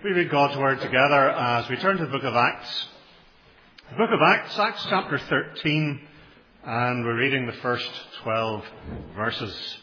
We read God's Word together as we turn to the book of Acts. The book of Acts, Acts chapter 13, and we're reading the first 12 verses.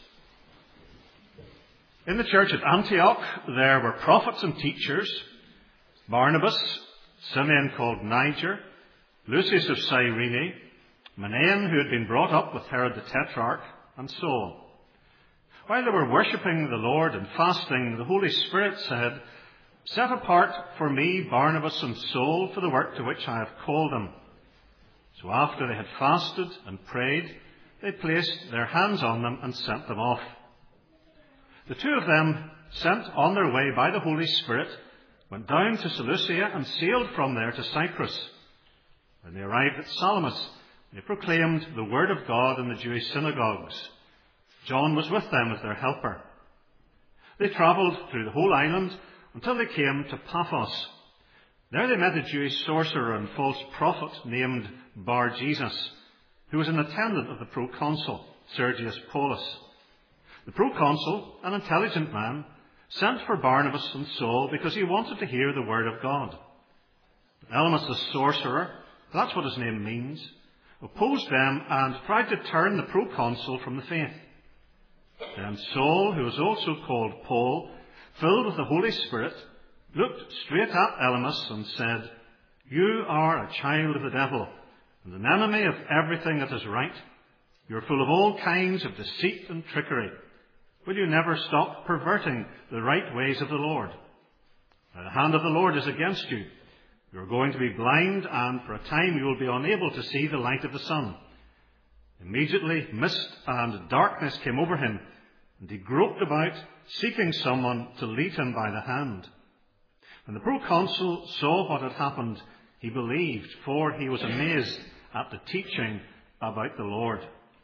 In the church at Antioch, there were prophets and teachers: Barnabas, Simeon called Niger, Lucius of Cyrene, Manaen, who had been brought up with Herod the Tetrarch, and Saul. While they were worshipping the Lord and fasting, the Holy Spirit said, "Set apart for me Barnabas and Saul for the work to which I have called them." So after they had fasted and prayed, they placed their hands on them and sent them off. The two of them, sent on their way by the Holy Spirit, went down to Seleucia and sailed from there to Cyprus. When they arrived at Salamis, they proclaimed the word of God in the Jewish synagogues. John was with them as their helper. They travelled through the whole island until they came to Paphos. There they met a Jewish sorcerer and false prophet named Bar-Jesus, who was an attendant of the proconsul, Sergius Paulus. The proconsul, an intelligent man, sent for Barnabas and Saul because he wanted to hear the word of God. Elymas the sorcerer, that's what his name means, opposed them and tried to turn the proconsul from the faith. Then Saul, who was also called Paul, filled with the Holy Spirit, looked straight at Elymas and said, "You are a child of the devil, and an enemy of everything that is right. You are full of all kinds of deceit and trickery. Will you never stop perverting the right ways of the Lord? Now the hand of the Lord is against you. You are going to be blind, and for a time you will be unable to see the light of the sun." Immediately mist and darkness came over him, and he groped about, seeking someone to lead him by the hand. When the proconsul saw what had happened, he believed, for he was amazed at the teaching about the Lord.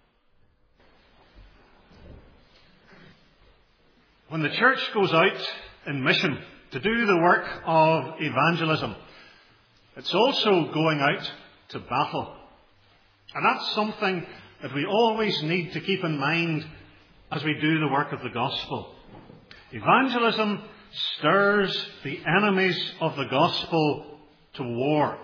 When the church goes out in mission to do the work of evangelism, it's also going out to battle. And that's something that we always need to keep in mind as we do the work of the gospel. Evangelism stirs the enemies of the gospel to war.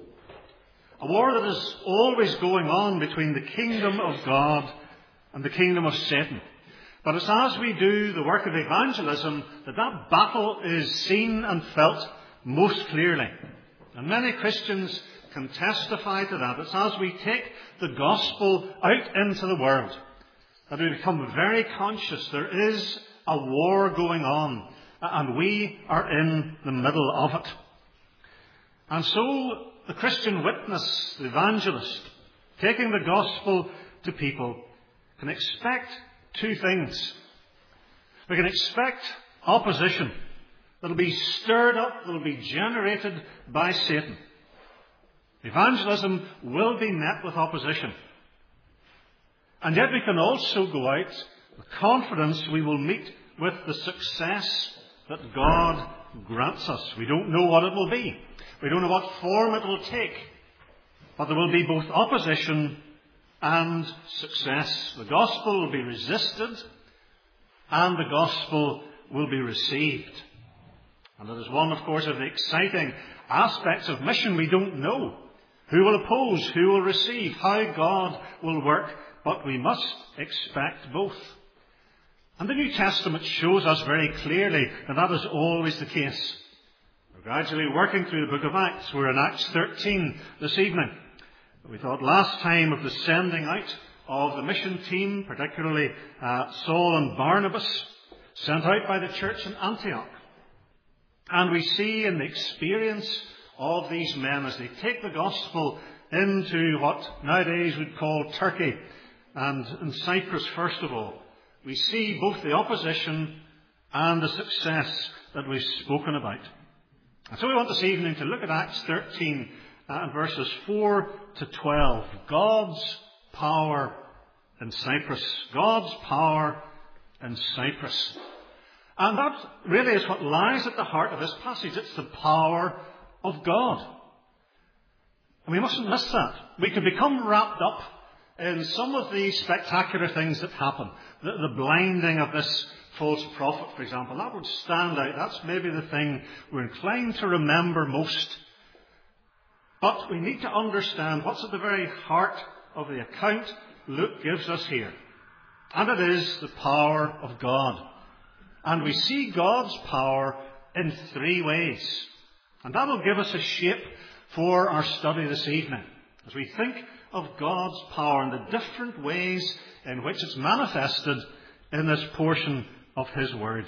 A war that is always going on between the kingdom of God and the kingdom of Satan. But it's as we do the work of evangelism that battle is seen and felt most clearly. And many Christians can testify to that. It's as we take the gospel out into the world that we become very conscious there is a war going on, and we are in the middle of it. And so the Christian witness, the evangelist, taking the gospel to people, can expect two things. We can expect opposition that will be stirred up, that will be generated by Satan. Evangelism will be met with opposition. And yet we can also go out with confidence we will meet with the success that God grants us. We don't know what it will be. We don't know what form it will take. But there will be both opposition and success. The gospel will be resisted and the gospel will be received. And it is one, of course, of the exciting aspects of mission. We don't know who will oppose, who will receive, how God will work, but we must expect both. And the New Testament shows us very clearly that that is always the case. We're gradually working through the book of Acts. We're in Acts 13 this evening. We thought last time of the sending out of the mission team, particularly Saul and Barnabas, sent out by the church in Antioch. And we see in the experience of these men as they take the gospel into what nowadays we'd call Turkey and in Cyprus first of all, we see both the opposition and the success that we've spoken about. And so we want this evening to look at Acts 13 and verses 4 to 12. God's power in Cyprus. God's power in Cyprus. And that really is what lies at the heart of this passage. It's the power of God. And we mustn't miss that. We can become wrapped up in some of the spectacular things that happen. The blinding of this false prophet, for example, that would stand out. That's maybe the thing we're inclined to remember most. But we need to understand what's at the very heart of the account Luke gives us here. And it is the power of God. And we see God's power in three ways. And that will give us a shape for our study this evening, as we think of God's power and the different ways in which it's manifested in this portion of His Word.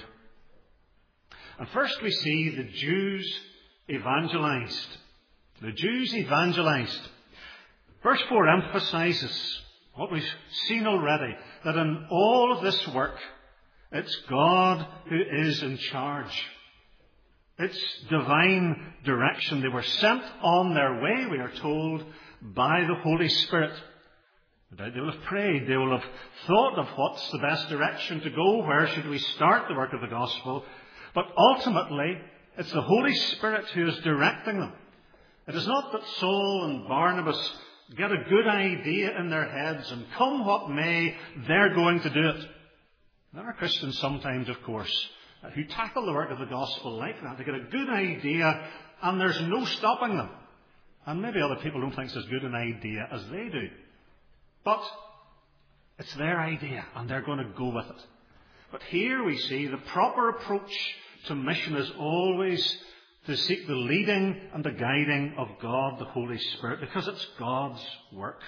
And first we see the Jews evangelized. The Jews evangelized. Verse 4 emphasizes what we've seen already, that in all of this work, it's God who is in charge. It's divine direction. They were sent on their way, we are told, by the Holy Spirit. They will have prayed. They will have thought of what's the best direction to go. Where should we start the work of the gospel? But ultimately, it's the Holy Spirit who is directing them. It is not that Saul and Barnabas get a good idea in their heads and come what may, they're going to do it. There are Christians sometimes, of course, who tackle the work of the gospel like that. They get a good idea and there's no stopping them. And maybe other people don't think it's as good an idea as they do. But it's their idea and they're going to go with it. But here we see the proper approach to mission is always to seek the leading and the guiding of God, the Holy Spirit, because it's God's work.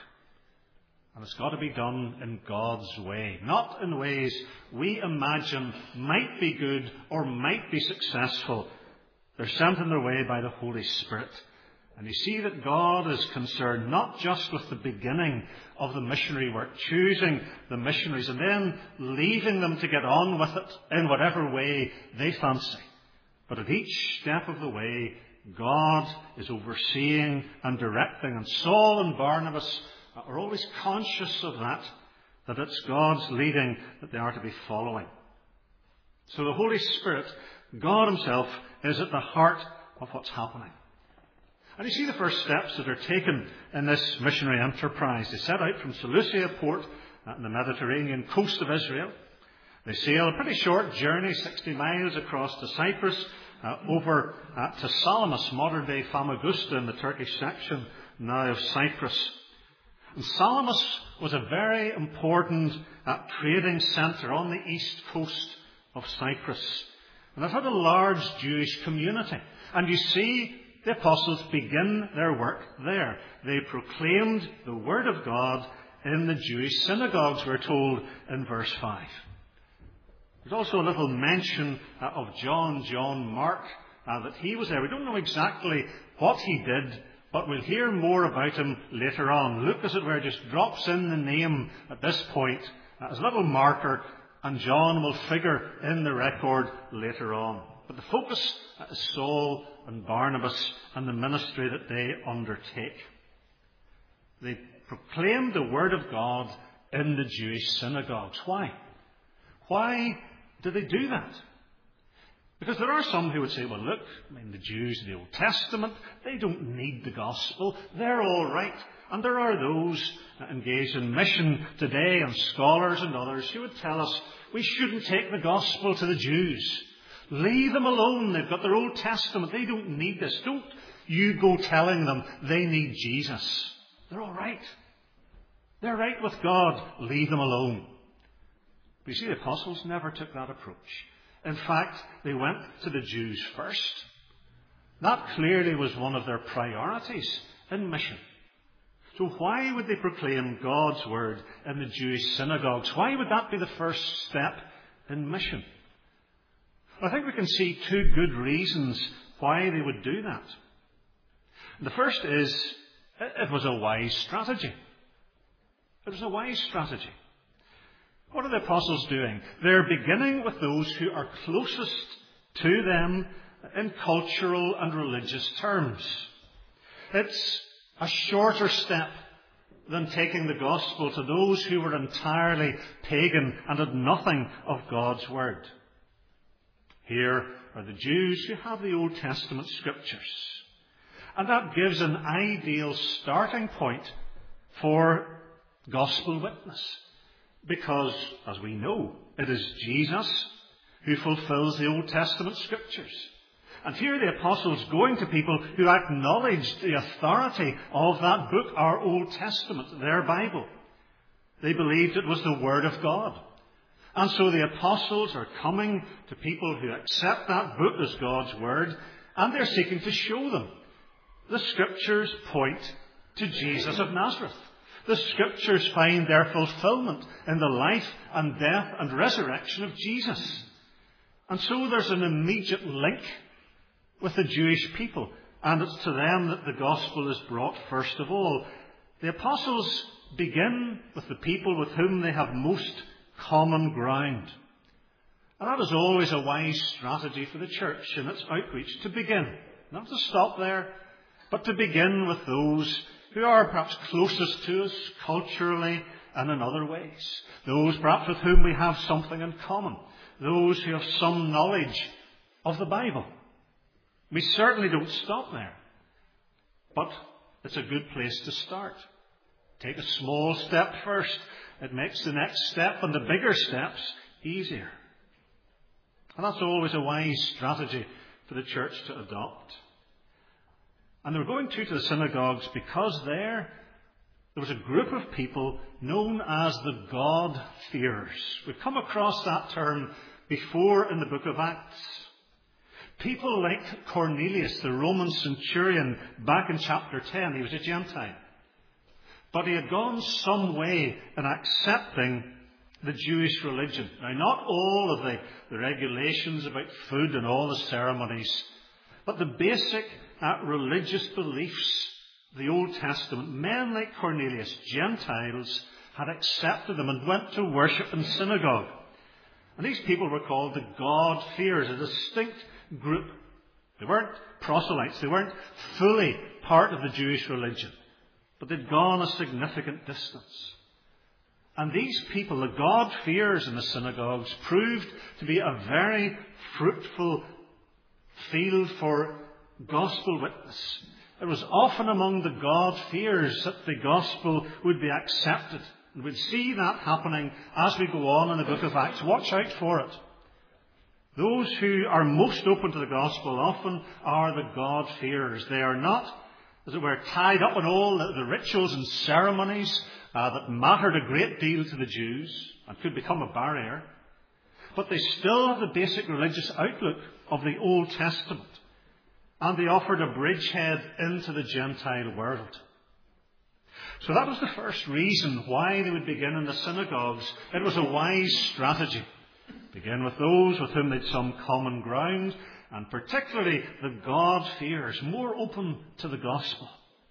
And it's got to be done in God's way, not in ways we imagine might be good or might be successful. They're sent in their way by the Holy Spirit. And you see that God is concerned not just with the beginning of the missionary work, choosing the missionaries and then leaving them to get on with it in whatever way they fancy. But at each step of the way, God is overseeing and directing. And Saul and Barnabas are always conscious of that it's God's leading that they are to be following. So the Holy Spirit, God Himself, is at the heart of what's happening. And you see the first steps that are taken in this missionary enterprise. They set out from Seleucia port in the Mediterranean coast of Israel. They sail a pretty short journey, 60 miles across to Cyprus, over to Salamis, modern-day Famagusta in the Turkish section now of Cyprus. And Salamis was a very important trading centre on the east coast of Cyprus. And it had a large Jewish community. And you see the apostles begin their work there. They proclaimed the Word of God in the Jewish synagogues, we're told in verse 5. There's also a little mention of John Mark, that he was there. We don't know exactly what he did, but we'll hear more about him later on. Luke, as it were, just drops in the name at this point as a little marker, and John will figure in the record later on. But the focus is Saul and Barnabas and the ministry that they undertake. They proclaimed the Word of God in the Jewish synagogues. Why? Why did they do that? Because there are some who would say, well, look, the Jews in the Old Testament, they don't need the gospel. They're all right. And there are those engaged in mission today, and scholars and others, who would tell us we shouldn't take the gospel to the Jews. Leave them alone. They've got their Old Testament. They don't need this. Don't you go telling them they need Jesus. They're all right. They're right with God. Leave them alone. But you see, the apostles never took that approach. In fact, they went to the Jews first. That clearly was one of their priorities in mission. So why would they proclaim God's Word in the Jewish synagogues? Why would that be the first step in mission? I think we can see two good reasons why they would do that. The first is, it was a wise strategy. It was a wise strategy. What are the apostles doing? They're beginning with those who are closest to them in cultural and religious terms. It's a shorter step than taking the gospel to those who were entirely pagan and had nothing of God's Word. Here are the Jews who have the Old Testament scriptures. And that gives an ideal starting point for gospel witness. Because, as we know, it is Jesus who fulfills the Old Testament scriptures. And here the apostles going to people who acknowledged the authority of that book, our Old Testament, their Bible. They believed it was the Word of God. And so the apostles are coming to people who accept that book as God's Word, and they're seeking to show them. The Scriptures point to Jesus of Nazareth. The Scriptures find their fulfillment in the life and death and resurrection of Jesus. And so there's an immediate link with the Jewish people, and it's to them that the gospel is brought first of all. The apostles begin with the people with whom they have most common ground. And that is always a wise strategy for the church in its outreach, to begin, not to stop there, but to begin with those who are perhaps closest to us culturally and in other ways. Those perhaps with whom we have something in common. Those who have some knowledge of the Bible. We certainly don't stop there. But it's a good place to start. Take a small step first. It makes the next step and the bigger steps easier. And that's always a wise strategy for the church to adopt. And they were going to the synagogues because there was a group of people known as the God-fearers. We've come across that term before in the book of Acts. People like Cornelius, the Roman centurion, back in chapter 10. He was a Gentile. But he had gone some way in accepting the Jewish religion. Now, not all of the regulations about food and all the ceremonies, but the basic religious beliefs, the Old Testament. Men like Cornelius, Gentiles, had accepted them and went to worship in synagogue. And these people were called the God-fearers, a distinct group. They weren't proselytes. They weren't fully part of the Jewish religion. But they'd gone a significant distance. And these people, the God-fearers in the synagogues, proved to be a very fruitful field for gospel witness. It was often among the God-fearers that the gospel would be accepted. And we'd see that happening as we go on in the book of Acts. Watch out for it. Those who are most open to the gospel often are the God-fearers. They are not, as it were, tied up in all the rituals and ceremonies that mattered a great deal to the Jews and could become a barrier. But they still have the basic religious outlook of the Old Testament. And they offered a bridgehead into the Gentile world. So that was the first reason why they would begin in the synagogues. It was a wise strategy. Begin with those with whom they'd some common ground, and particularly the God-fearers, more open to the gospel.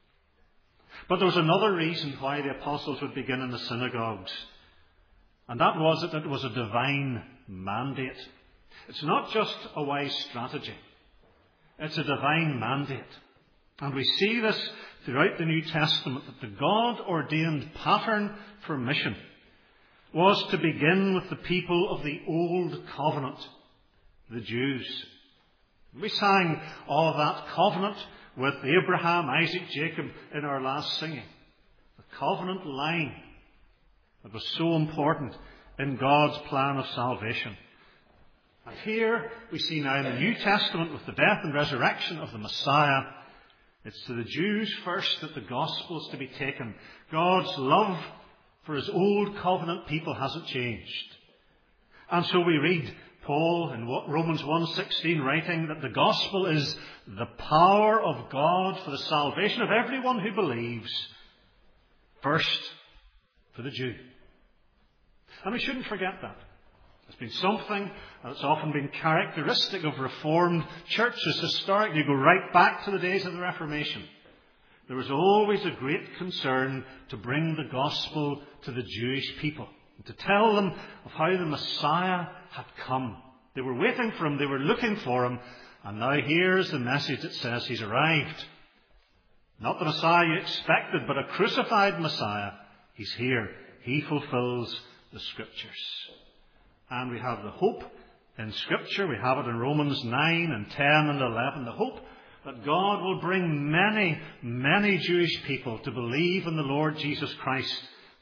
But there was another reason why the apostles would begin in the synagogues, and that was that it was a divine mandate. It's not just a wise strategy. It's a divine mandate. And we see this throughout the New Testament, that the God-ordained pattern for mission was to begin with the people of the Old Covenant, the Jews. We sang of that covenant with Abraham, Isaac, Jacob in our last singing. The covenant line that was so important in God's plan of salvation. And here we see now in the New Testament, with the death and resurrection of the Messiah, it's to the Jews first that the gospel is to be taken. God's love for his old covenant people hasn't changed. And so we read Paul in Romans 1:16 writing that the gospel is the power of God for the salvation of everyone who believes, first for the Jew. And we shouldn't forget that. It's been something that's often been characteristic of Reformed churches historically. You go right back to the days of the Reformation. There was always a great concern to bring the gospel to the Jewish people, and to tell them of how the Messiah had come. They were waiting for him, they were looking for him, and now here's the message that says he's arrived. Not the Messiah you expected, but a crucified Messiah. He's here. He fulfills the Scriptures. And we have the hope in Scripture. We have it in Romans 9 and 10 and 11. The hope that God will bring many, many Jewish people to believe in the Lord Jesus Christ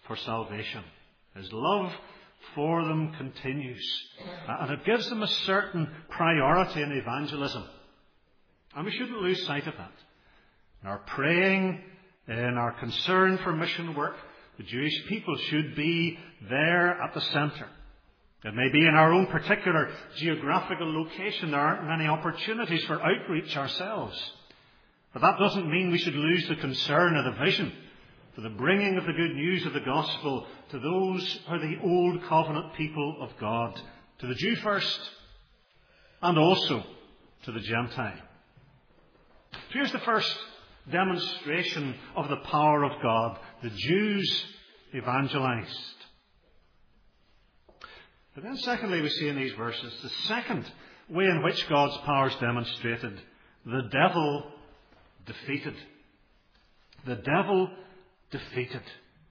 for salvation. His love for them continues. And it gives them a certain priority in evangelism. And we shouldn't lose sight of that. In our praying, in our concern for mission work, the Jewish people should be there at the centre. It may be in our own particular geographical location there aren't many opportunities for outreach ourselves. But that doesn't mean we should lose the concern or the vision for the bringing of the good news of the gospel to those who are the old covenant people of God, to the Jew first and also to the Gentile. Here's the first demonstration of the power of God. The Jews evangelized. But then secondly, we see in these verses the second way in which God's power is demonstrated. The devil defeated. The devil defeated.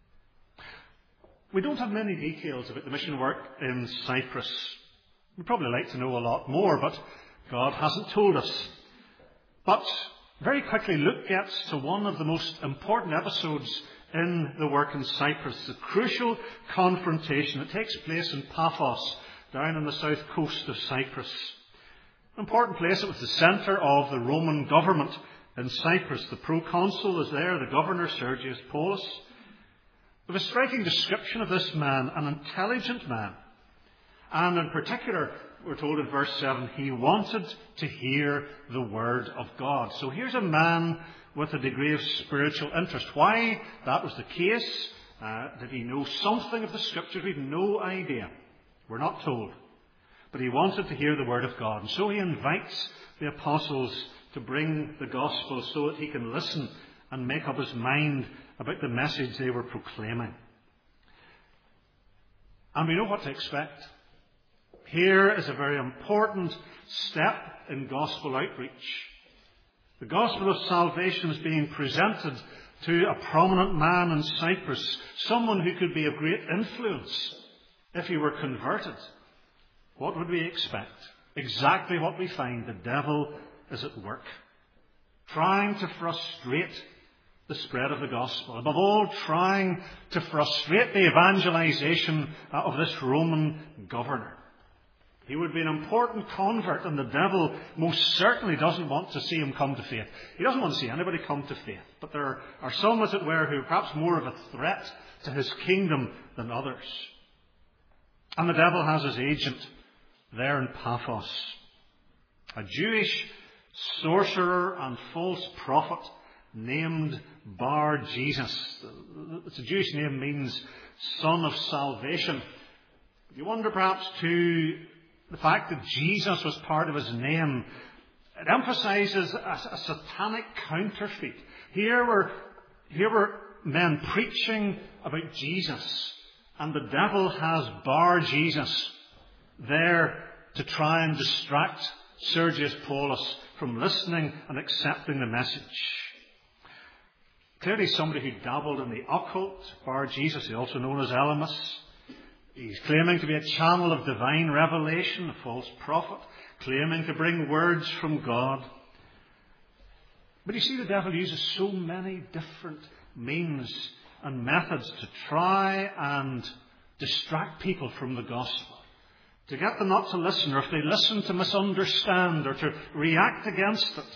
We don't have many details about the mission work in Cyprus. We'd probably like to know a lot more, but God hasn't told us. But very quickly, Luke gets to one of the most important episodes in the work in Cyprus, the crucial confrontation that takes place in Paphos, down on the south coast of Cyprus. An important place. It was the centre of the Roman government in Cyprus. The proconsul is there, the governor, Sergius Paulus. We have a striking description of this man, an intelligent man. And in particular, we're told in verse 7, he wanted to hear the word of God. So here's a man with a degree of spiritual interest. Why that was the case, did he know something of the Scriptures? We've no idea. We're not told. But he wanted to hear the word of God. And so he invites the apostles to bring the gospel so that he can listen and make up his mind about the message they were proclaiming. And we know what to expect. Here is a very important step in gospel outreach. The gospel of salvation is being presented to a prominent man in Cyprus, someone who could be of great influence if he were converted. What would we expect? Exactly what we find. The devil is at work, trying to frustrate the spread of the gospel. Above all, trying to frustrate the evangelization of this Roman governor. He would be an important convert, and the devil most certainly doesn't want to see him come to faith. He doesn't want to see anybody come to faith. But there are some, as it were, who are perhaps more of a threat to his kingdom than others. And the devil has his agent there in Paphos, a Jewish sorcerer and false prophet named Bar Jesus. It's a Jewish name, means son of salvation. You wonder perhaps too, the fact that Jesus was part of his name, it emphasizes a satanic counterfeit. Here were men preaching about Jesus, and the devil has Bar Jesus there to try and distract Sergius Paulus from listening and accepting the message. Clearly somebody who dabbled in the occult, Bar Jesus, also known as Elymas. He's claiming to be a channel of divine revelation, a false prophet, claiming to bring words from God. But you see, the devil uses so many different means and methods to try and distract people from the gospel, to get them not to listen, or if they listen, to misunderstand or to react against it.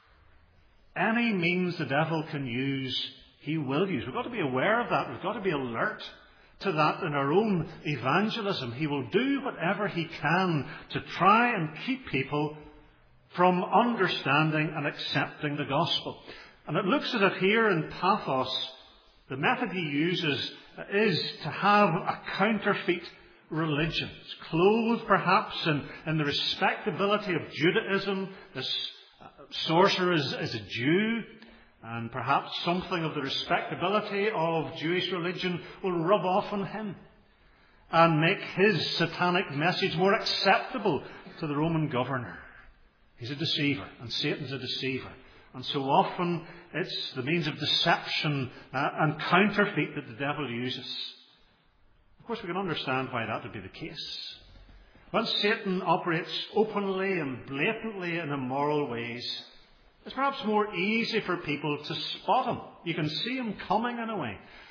Any means the devil can use, he will use. We've got to be aware of that. We've got to be alert to that in our own evangelism. He will do whatever he can to try and keep people from understanding and accepting the gospel. And it looks as if here in Paphos, the method he uses is to have a counterfeit religion. It's clothed perhaps in the respectability of Judaism. This sorcerer is a Jew, and perhaps something of the respectability of Jewish religion will rub off on him and make his satanic message more acceptable to the Roman governor. He's a deceiver, and Satan's a deceiver. And so often it's the means of deception and counterfeit that the devil uses. Of course, we can understand why that would be the case. When Satan operates openly and blatantly in immoral ways, it's perhaps more easy for people to spot him. You can see him coming in a way.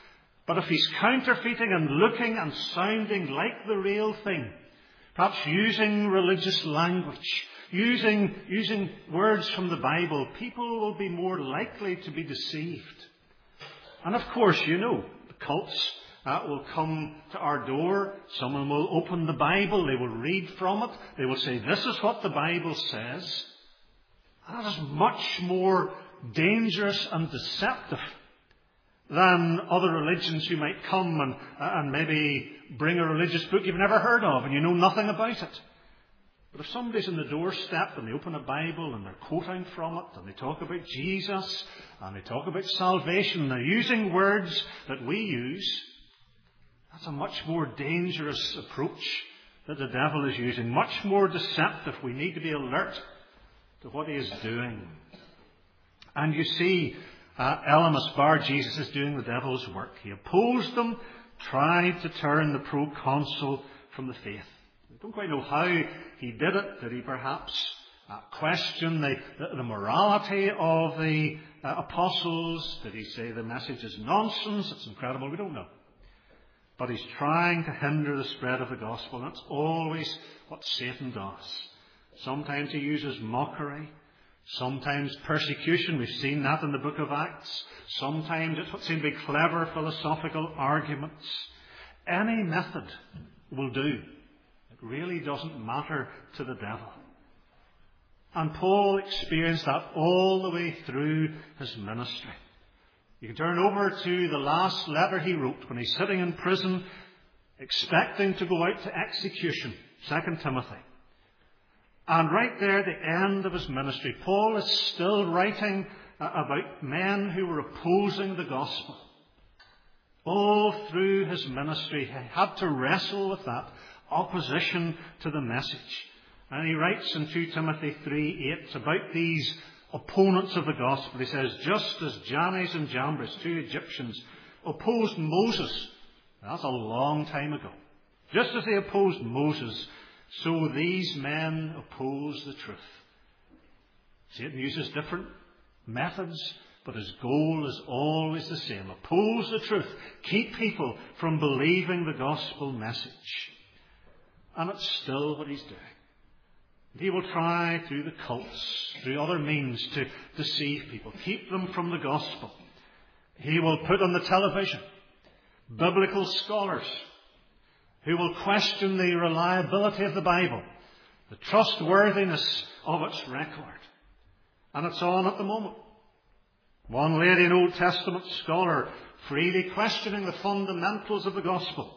But if he's counterfeiting and looking and sounding like the real thing, perhaps using religious language, using words from the Bible, people will be more likely to be deceived. And of course, the cults will come to our door. Someone will open the Bible. They will read from it. They will say, this is what the Bible says. And that is much more dangerous and deceptive than other religions who might come and maybe bring a religious book you've never heard of and you know nothing about it. But if somebody's in the doorstep and they open a Bible and they're quoting from it and they talk about Jesus and they talk about salvation and they're using words that we use, that's a much more dangerous approach that the devil is using, much more deceptive. We need to be alert to what he is doing. And you see, Elymas Bar Jesus is doing the devil's work. He opposed them, tried to turn the proconsul from the faith. We don't quite know how he did it. Did he perhaps question the morality of the apostles? Did he say the message is nonsense? It's incredible. We don't know. But he's trying to hinder the spread of the gospel. And that's always what Satan does. Sometimes he uses mockery. Sometimes persecution. We've seen that in the book of Acts. Sometimes it's what seem to be clever philosophical arguments. Any method will do. It really doesn't matter to the devil. And Paul experienced that all the way through his ministry. You can turn over to the last letter he wrote when he's sitting in prison expecting to go out to execution, 2 Timothy. And right there at the end of his ministry, Paul is still writing about men who were opposing the gospel. All through his ministry, he had to wrestle with that opposition to the message. And he writes in 2 Timothy 3:8 about these opponents of the gospel. He says, just as Jannes and Jambres, two Egyptians, opposed Moses. That's a long time ago. Just as they opposed Moses, so these men oppose the truth. Satan uses different methods, but his goal is always the same. Oppose the truth. Keep people from believing the gospel message. And it's still what he's doing. He will try through the cults, through other means to deceive people, keep them from the gospel. He will put on the television biblical scholars who will question the reliability of the Bible, the trustworthiness of its record. And it's on at the moment. One lady, an Old Testament scholar, freely questioning the fundamentals of the gospel.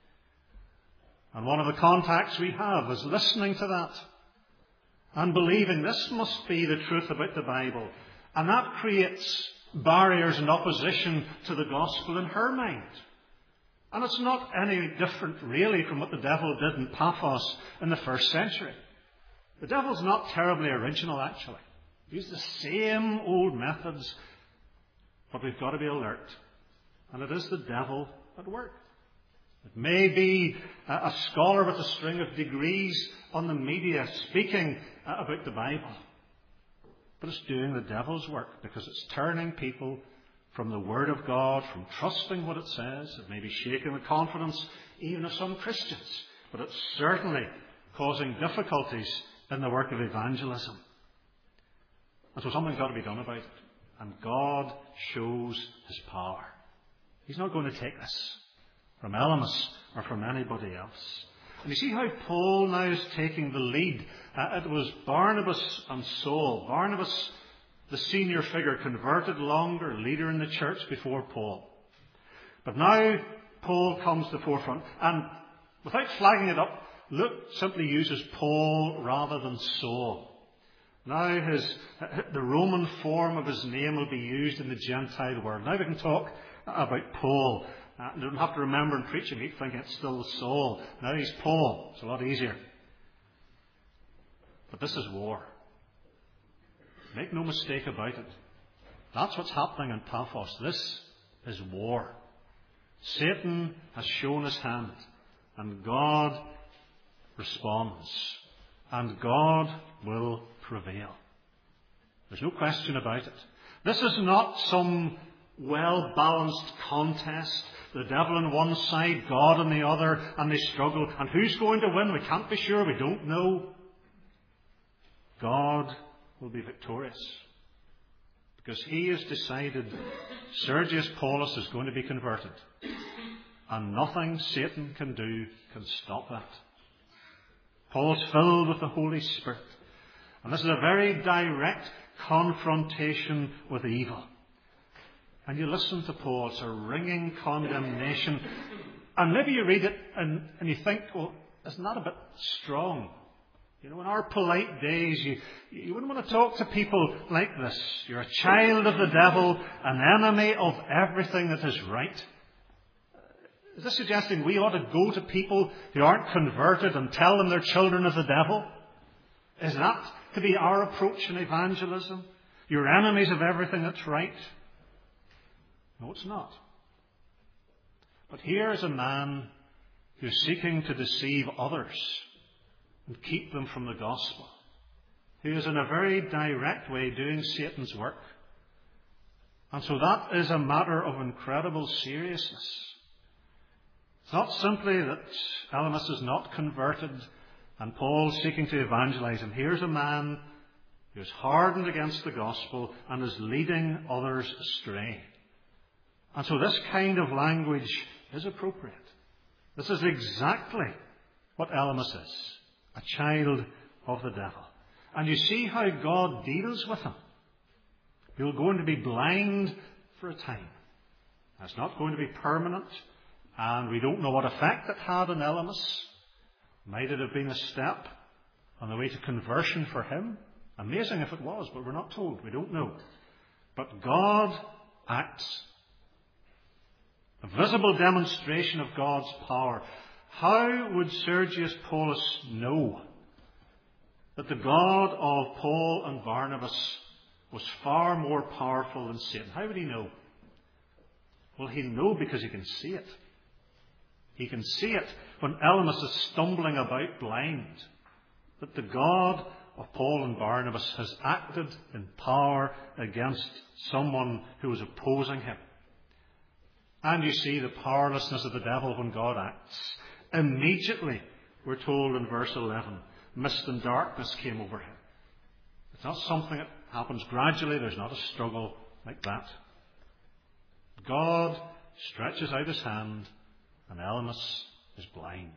And one of the contacts we have is listening to that and believing this must be the truth about the Bible. And that creates barriers and opposition to the gospel in her mind. And it's not any different really from what the devil did in Paphos in the first century. The devil's not terribly original, actually. He used the same old methods, but we've got to be alert. And it is the devil at work. It may be a scholar with a string of degrees on the media speaking about the Bible. But it's doing the devil's work because it's turning people from the Word of God, from trusting what it says. It may be shaking the confidence even of some Christians. But it's certainly causing difficulties in the work of evangelism. And so something's got to be done about it. And God shows his power. He's not going to take this from Elymas or from anybody else. And you see how Paul now is taking the lead. It was Barnabas and Saul. Barnabas, the senior figure, converted longer, leader in the church before Paul. But now Paul comes to the forefront. And without flagging it up, Luke simply uses Paul rather than Saul. Now the Roman form of his name will be used in the Gentile world. Now we can talk about Paul. You don't have to remember in preaching, you think it's still Saul. Now he's Paul. It's a lot easier. But this is war. Make no mistake about it. That's what's happening in Paphos. This is war. Satan has shown his hand, and God responds. And God will prevail. There's no question about it. This is not some well-balanced contest. The devil on one side, God on the other, and they struggle. And who's going to win? We can't be sure. We don't know. God will be victorious. Because he has decided Sergius Paulus is going to be converted. And nothing Satan can do can stop that. Paul's filled with the Holy Spirit. And this is a very direct confrontation with evil. And you listen to Paul, it's a ringing condemnation. And maybe you read it and you think, well, isn't that a bit strong? You know, in our polite days, you wouldn't want to talk to people like this. You're a child of the devil, an enemy of everything that is right. Is this suggesting we ought to go to people who aren't converted and tell them they're children of the devil? Is that to be our approach in evangelism? You're enemies of everything that's right? No, it's not. But here is a man who's seeking to deceive others and keep them from the gospel, who is in a very direct way doing Satan's work. And so that is a matter of incredible seriousness. It's not simply that Elymas is not converted and Paul's seeking to evangelize him. Here's a man who is hardened against the gospel and is leading others astray. And so this kind of language is appropriate. This is exactly what Elymas is, a child of the devil. And you see how God deals with him. He'll going to be blind for a time. It's not going to be permanent, and we don't know what effect it had on Elymas. Might it have been a step on the way to conversion for him? Amazing if it was, but we're not told. We don't know. But God acts. A visible demonstration of God's power. How would Sergius Paulus know that the God of Paul and Barnabas was far more powerful than Satan? How would he know? Well, he'll know because he can see it. He can see it when Elymas is stumbling about blind, that the God of Paul and Barnabas has acted in power against someone who was opposing him. And you see the powerlessness of the devil when God acts. Immediately, we're told in verse 11, mist and darkness came over him. It's not something that happens gradually. There's not a struggle like that. God stretches out his hand and Elymas is blind.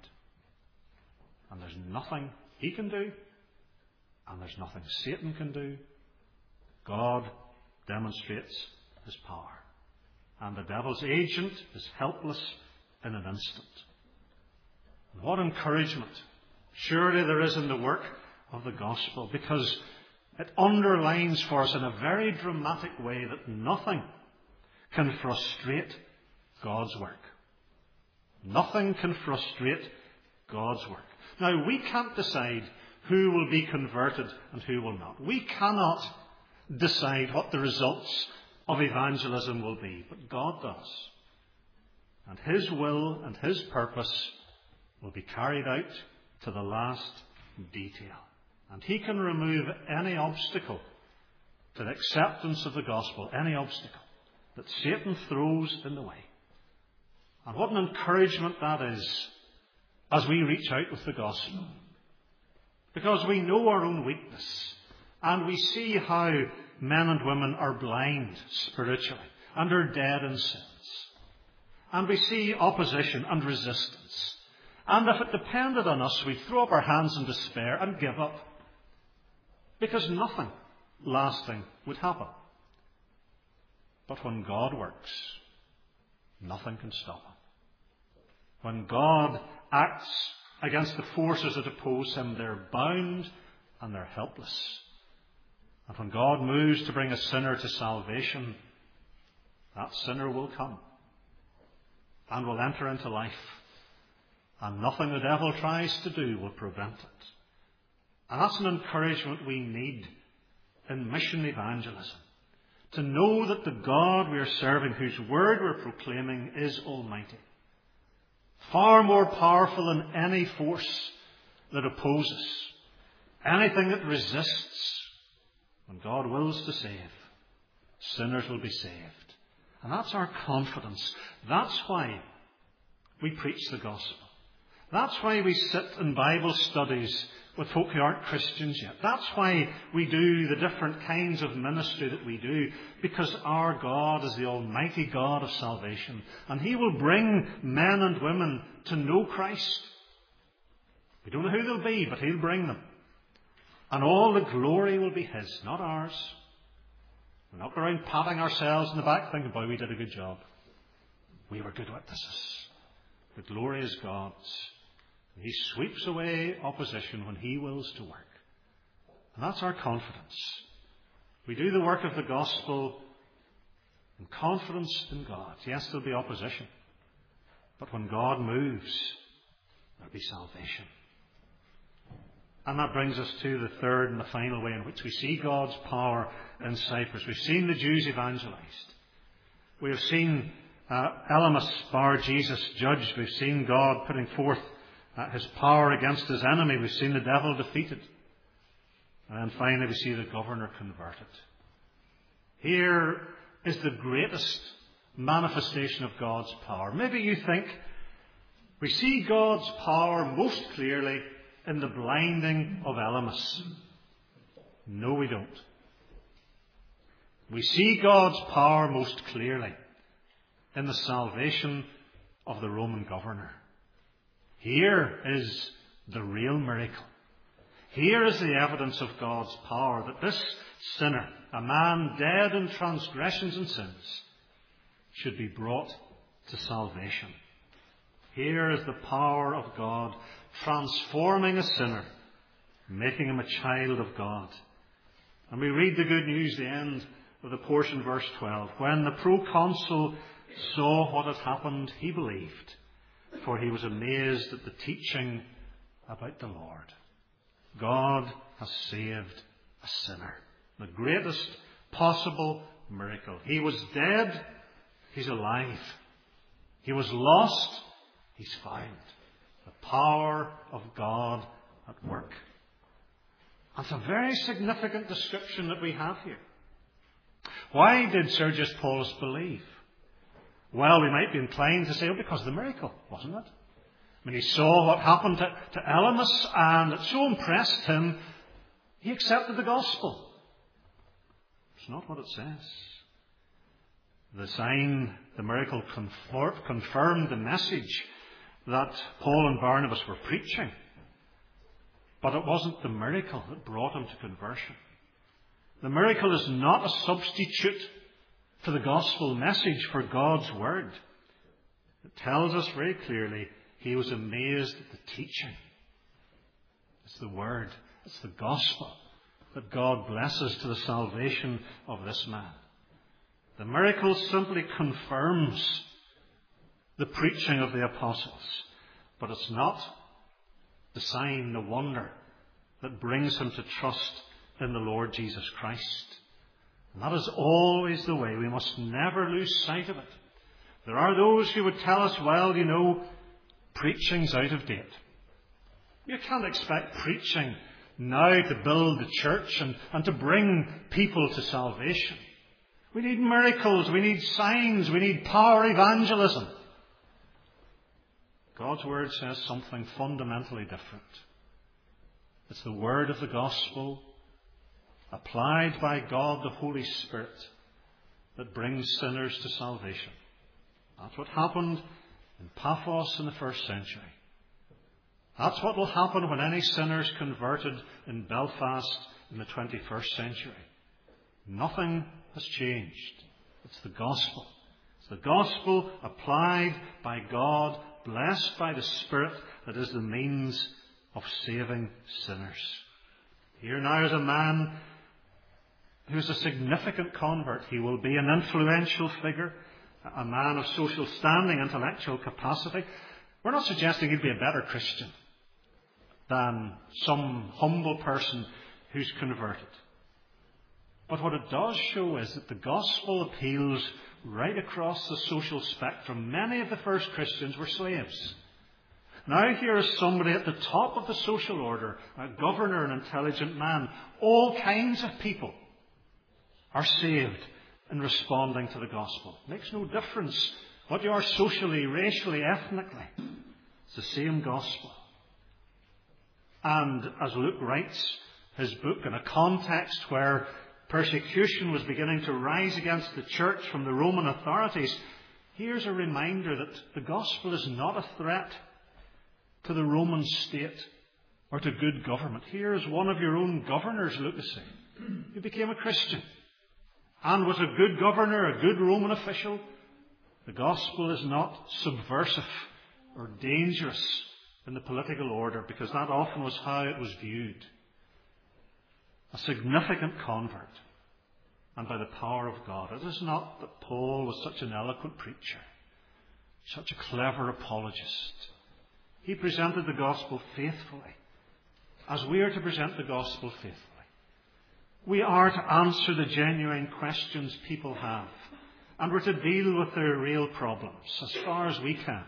And there's nothing he can do, and there's nothing Satan can do. God demonstrates his power. And the devil's agent is helpless in an instant. And what encouragement surely there is in the work of the gospel, because it underlines for us in a very dramatic way that nothing can frustrate God's work. Nothing can frustrate God's work. Now, we can't decide who will be converted and who will not. We cannot decide what the results of evangelism will be, but God does. And his will and his purpose will be carried out to the last detail. And he can remove any obstacle to the acceptance of the gospel, any obstacle that Satan throws in the way. And what an encouragement that is as we reach out with the gospel. Because we know our own weakness, and we see how men and women are blind spiritually and are dead in sins. And we see opposition and resistance. And if it depended on us, we'd throw up our hands in despair and give up. Because nothing lasting would happen. But when God works, nothing can stop him. When God acts against the forces that oppose him, they're bound and they're helpless. And when God moves to bring a sinner to salvation, that sinner will come and will enter into life. And nothing the devil tries to do will prevent it. And that's an encouragement we need in mission evangelism. To know that the God we are serving, whose word we're proclaiming, is almighty. Far more powerful than any force that opposes, anything that resists. When God wills to save, sinners will be saved. And that's our confidence. That's why we preach the gospel. That's why we sit in Bible studies with folk who aren't Christians yet. That's why we do the different kinds of ministry that we do, because our God is the Almighty God of salvation, and He will bring men and women to know Christ. We don't know who they'll be, but He'll bring them. And all the glory will be His, not ours. We're not going around patting ourselves in the back thinking, boy, we did a good job. We were good witnesses. The glory is God's. And He sweeps away opposition when He wills to work. And that's our confidence. We do the work of the gospel in confidence in God. Yes, there'll be opposition. But when God moves, there'll be salvation. And that brings us to the third and the final way in which we see God's power in Cyprus. We've seen the Jews evangelized. We have seen Elymas Bar Jesus judged. We've seen God putting forth His power against His enemy. We've seen the devil defeated. And then finally we see the governor converted. Here is the greatest manifestation of God's power. Maybe you think we see God's power most clearly in the blinding of Elymas. No, we don't. We see God's power most clearly in the salvation of the Roman governor. Here is the real miracle. Here is the evidence of God's power, that this sinner, a man dead in transgressions and sins, should be brought to salvation. Here is the power of God transforming a sinner, making him a child of God. And we read the good news, the end of the portion, verse 12. When the proconsul saw what had happened, he believed, for he was amazed at the teaching about the Lord. God has saved a sinner. The greatest possible miracle. He was dead, he's alive. He was lost, he's found. The power of God at work. That's a very significant description that we have here. Why did Sergius Paulus believe? Well, we might be inclined to say, because of the miracle, wasn't it? When he saw what happened to Elymas, and it so impressed him, he accepted the gospel. It's not what it says. The sign, the miracle, confirmed the message that Paul and Barnabas were preaching. But it wasn't the miracle that brought him to conversion. The miracle is not a substitute for the gospel message, for God's word. It tells us very clearly he was amazed at the teaching. It's the word, it's the gospel that God blesses to the salvation of this man. The miracle simply confirms the preaching of the apostles, but it's not the sign, the wonder that brings him to trust in the Lord Jesus Christ. And that is always the way. We must never lose sight of it. There are those who would tell us, well, preaching's out of date. You can't expect preaching now to build the church and to bring people to salvation. We need miracles, we need signs, we need power evangelism. God's word says something fundamentally different. It's the word of the gospel applied by God the Holy Spirit that brings sinners to salvation. That's what happened in Paphos in the first century. That's what will happen when any sinner is converted in Belfast in the 21st century. Nothing has changed. It's the gospel. It's the gospel applied by God, blessed by the Spirit, that is the means of saving sinners. Here now is a man who is a significant convert. He will be an influential figure, a man of social standing, intellectual capacity. We're not suggesting he'd be a better Christian than some humble person who's converted. But what it does show is that the gospel appeals right across the social spectrum. Many of the first Christians were slaves. Now here is somebody at the top of the social order, a governor, an intelligent man. All kinds of people are saved in responding to the gospel. It makes no difference what you are socially, racially, ethnically. It's the same gospel. And as Luke writes his book in a context where persecution was beginning to rise against the church from the Roman authorities, here's a reminder that the gospel is not a threat to the Roman state or to good government. Here's one of your own governors, Luke is saying, who became a Christian and was a good governor, a good Roman official. The gospel is not subversive or dangerous in the political order, because that often was how it was viewed. A significant convert, and by the power of God. It is not that Paul was such an eloquent preacher, such a clever apologist. He presented the gospel faithfully, as we are to present the gospel faithfully. We are to answer the genuine questions people have, and we're to deal with their real problems as far as we can.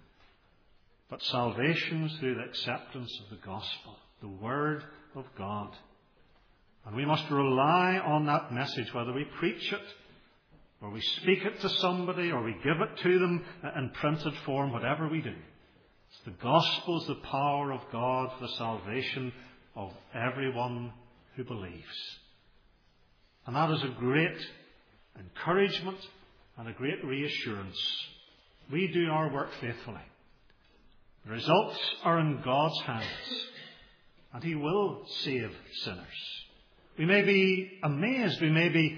But salvation is through the acceptance of the gospel, the Word of God. And we must rely on that message, whether we preach it, or we speak it to somebody, or we give it to them in printed form, whatever we do. The gospel is the power of God for the salvation of everyone who believes. And that is a great encouragement and a great reassurance. We do our work faithfully. The results are in God's hands, and He will save sinners. We may be amazed, we may be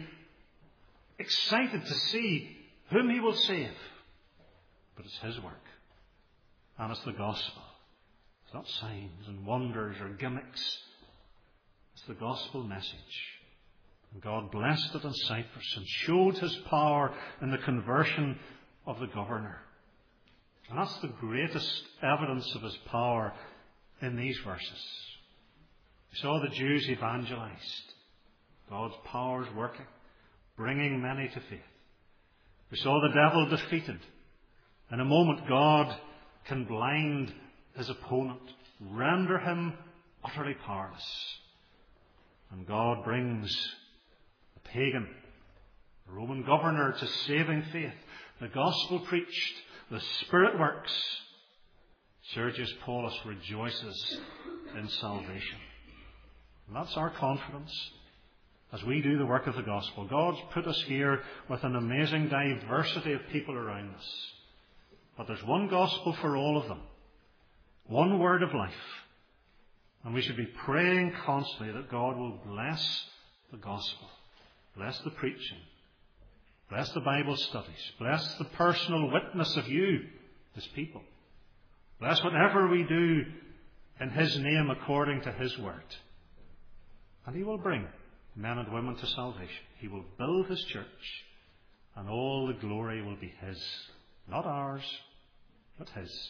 excited to see whom He will save, but it's His work. And it's the gospel. It's not signs and wonders or gimmicks. It's the gospel message. And God blessed it in Cyprus and showed His power in the conversion of the governor. And that's the greatest evidence of His power in these verses. We saw the Jews evangelized. God's power is working, bringing many to faith. We saw the devil defeated. In a moment, God can blind his opponent, render him utterly powerless. And God brings a pagan, a Roman governor, to saving faith. The gospel preached, the Spirit works. Sergius Paulus rejoices in salvation. And that's our confidence as we do the work of the gospel. God's put us here with an amazing diversity of people around us. But there's one gospel for all of them. One word of life. And we should be praying constantly that God will bless the gospel. Bless the preaching. Bless the Bible studies. Bless the personal witness of you, His people. Bless whatever we do in His name according to His word. And He will bring men and women to salvation. He will build His church, and all the glory will be His. Not ours, but His.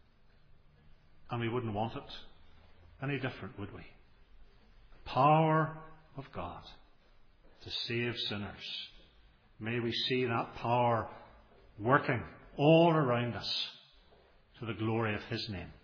And we wouldn't want it any different, would we? The power of God to save sinners. May we see that power working all around us to the glory of His name.